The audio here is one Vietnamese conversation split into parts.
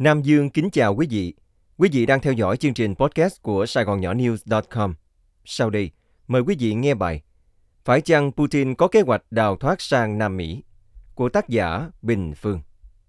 Nam Dương kính chào quý vị. Quý vị đang theo dõi chương trình podcast của Sài Gòn Nhỏ News.com. Sau đây, mời quý vị nghe bài Phải chăng Putin có kế hoạch đào thoát sang Nam Mỹ? Của tác giả Bình Phương.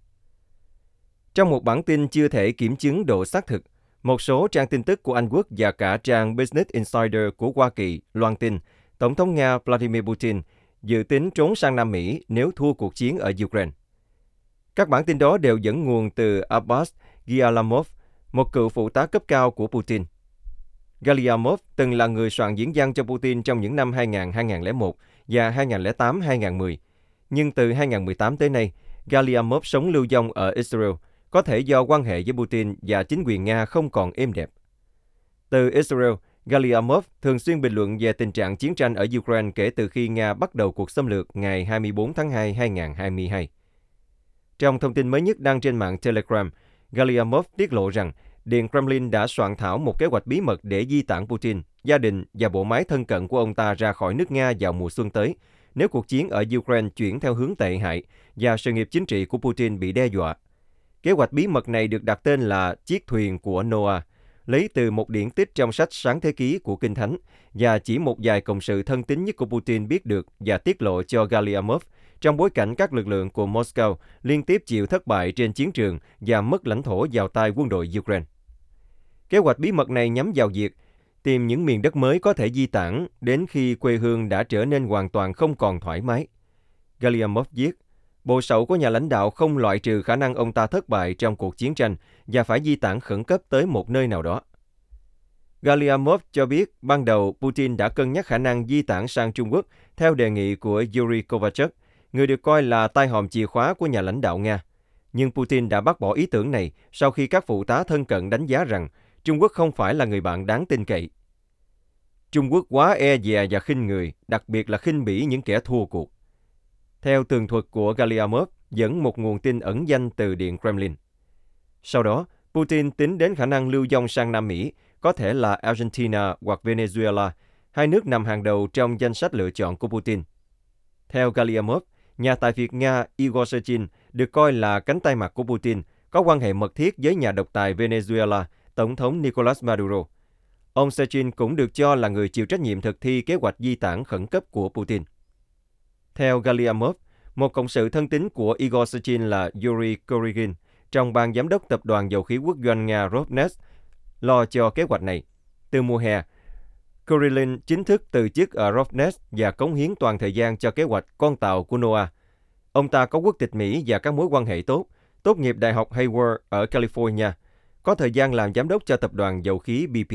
Trong một bản tin chưa thể kiểm chứng độ xác thực, một số trang tin tức của Anh Quốc và cả trang Business Insider của Hoa Kỳ loan tin Tổng thống Nga Vladimir Putin dự tính trốn sang Nam Mỹ nếu thua cuộc chiến ở Ukraine. Các bản tin đó đều dẫn nguồn từ Abbas Galiamov, một cựu phụ tá cấp cao của Putin. Galiamov từng là người soạn diễn văn cho Putin trong những năm 2000-2001 và 2008-2010. Nhưng từ 2018 tới nay, Galiamov sống lưu vong ở Israel, có thể do quan hệ với Putin và chính quyền Nga không còn êm đẹp. Từ Israel, Galiamov thường xuyên bình luận về tình trạng chiến tranh ở Ukraine kể từ khi Nga bắt đầu cuộc xâm lược ngày 24 tháng 2, 2022. Trong thông tin mới nhất đăng trên mạng Telegram, Galiamov tiết lộ rằng Điện Kremlin đã soạn thảo một kế hoạch bí mật để di tản Putin, gia đình và bộ máy thân cận của ông ta ra khỏi nước Nga vào mùa xuân tới, nếu cuộc chiến ở Ukraine chuyển theo hướng tệ hại và sự nghiệp chính trị của Putin bị đe dọa. Kế hoạch bí mật này được đặt tên là Chiếc thuyền của Noah, lấy từ một điển tích trong sách Sáng Thế Ký của Kinh Thánh và chỉ một vài cộng sự thân tín nhất của Putin biết được và tiết lộ cho Galiamov trong bối cảnh các lực lượng của Moscow liên tiếp chịu thất bại trên chiến trường và mất lãnh thổ vào tay quân đội Ukraine. Kế hoạch bí mật này nhắm vào việc tìm những miền đất mới có thể di tản đến khi quê hương đã trở nên hoàn toàn không còn thoải mái. Galiamov viết, bộ sậu của nhà lãnh đạo không loại trừ khả năng ông ta thất bại trong cuộc chiến tranh và phải di tản khẩn cấp tới một nơi nào đó. Galiamov cho biết ban đầu Putin đã cân nhắc khả năng di tản sang Trung Quốc theo đề nghị của Yuri Kovachev, người được coi là tai hòm chìa khóa của nhà lãnh đạo Nga. Nhưng Putin đã bác bỏ ý tưởng này sau khi các phụ tá thân cận đánh giá rằng Trung Quốc không phải là người bạn đáng tin cậy. Trung Quốc quá e dè và khinh người, đặc biệt là khinh bỉ những kẻ thua cuộc. Theo tường thuật của Galiamov, dẫn một nguồn tin ẩn danh từ Điện Kremlin. Sau đó, Putin tính đến khả năng lưu vong sang Nam Mỹ, có thể là Argentina hoặc Venezuela, hai nước nằm hàng đầu trong danh sách lựa chọn của Putin. Theo Galiamov, nhà tài phiệt Nga Igor Sechin được coi là cánh tay mặt của Putin, có quan hệ mật thiết với nhà độc tài Venezuela, Tổng thống Nicolas Maduro. Ông Sechin cũng được cho là người chịu trách nhiệm thực thi kế hoạch di tản khẩn cấp của Putin. Theo Galiamov, một cộng sự thân tín của Igor Sechin là Yuri Korygin trong ban giám đốc tập đoàn dầu khí quốc doanh Nga Rosneft lo cho kế hoạch này. Từ mùa hè, Korygin chính thức từ chức ở Rosneft và cống hiến toàn thời gian cho kế hoạch con tàu của Noah. Ông ta có quốc tịch Mỹ và các mối quan hệ tốt nghiệp Đại học Hayward ở California, có thời gian làm giám đốc cho tập đoàn dầu khí BP.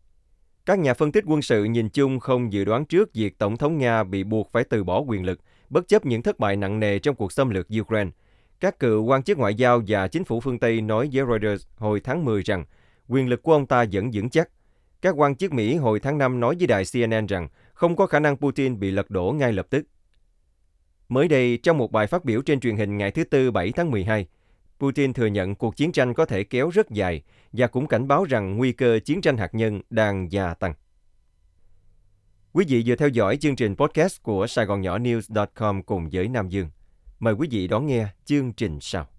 Các nhà phân tích quân sự nhìn chung không dự đoán trước việc Tổng thống Nga bị buộc phải từ bỏ quyền lực, bất chấp những thất bại nặng nề trong cuộc xâm lược Ukraine. Các cựu quan chức ngoại giao và chính phủ phương Tây nói với Reuters hồi tháng 10 rằng quyền lực của ông ta vẫn vững chắc. Các quan chức Mỹ hồi tháng 5 nói với đài CNN rằng không có khả năng Putin bị lật đổ ngay lập tức. Mới đây, trong một bài phát biểu trên truyền hình ngày thứ Tư 7 tháng 12, Putin thừa nhận cuộc chiến tranh có thể kéo rất dài và cũng cảnh báo rằng nguy cơ chiến tranh hạt nhân đang gia tăng. Quý vị vừa theo dõi chương trình podcast của Sài Gòn Nhỏ News.com cùng với Nam Dương. Mời quý vị đón nghe chương trình sau.